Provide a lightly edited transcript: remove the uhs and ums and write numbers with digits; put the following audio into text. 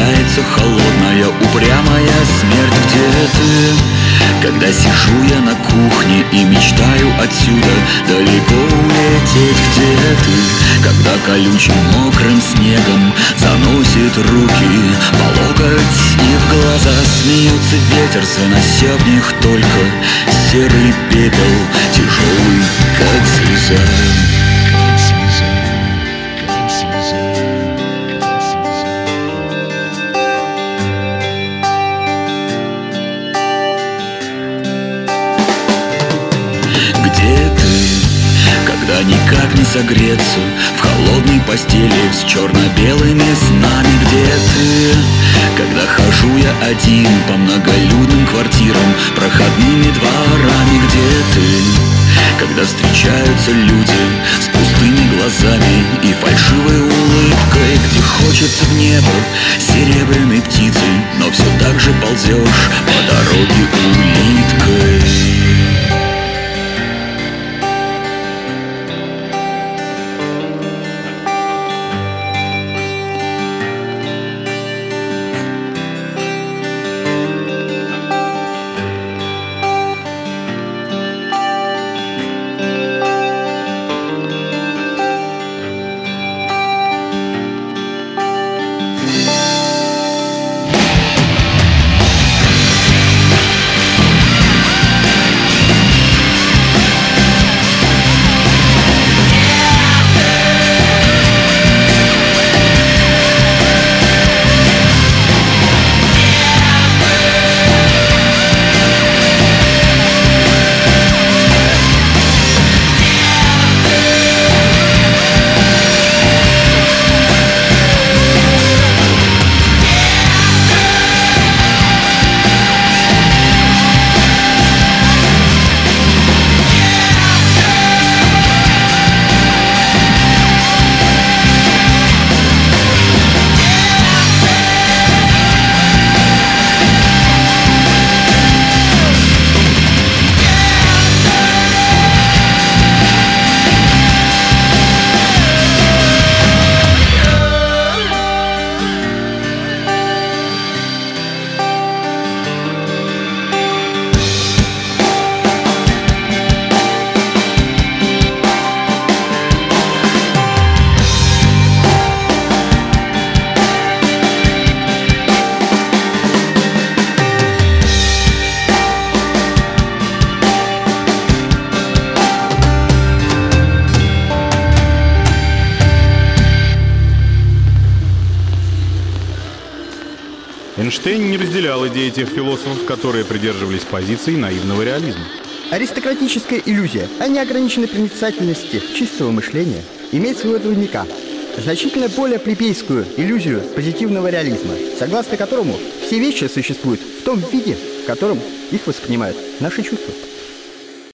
встречается холодная, упрямая смерть. Где ты? Когда сижу я на кухне и мечтаю отсюда далеко улететь. Где ты? Когда колючим мокрым снегом заносит руки по локоть и в глаза смеется ветер, занося в них только серый пепел, тяжелый, как слеза. Где ты, когда никак не согреться в холодной постели с черно-белыми снами? Где ты, когда хожу я один по многолюдным квартирам, проходными дворами? Где ты, когда встречаются люди с пустыми глазами и фальшивой улыбкой? Где хочется в небо серебряной птицей, но все так же ползешь по дороге улиткой. Эйнштейн не разделял идеи тех философов, которые придерживались позиций наивного реализма. Аристократическая иллюзия о неограниченной проницательности чистого мышления имеет своего двойника, значительно более плебейскую иллюзию позитивного реализма, согласно которому все вещи существуют в том виде, в котором их воспринимают наши чувства.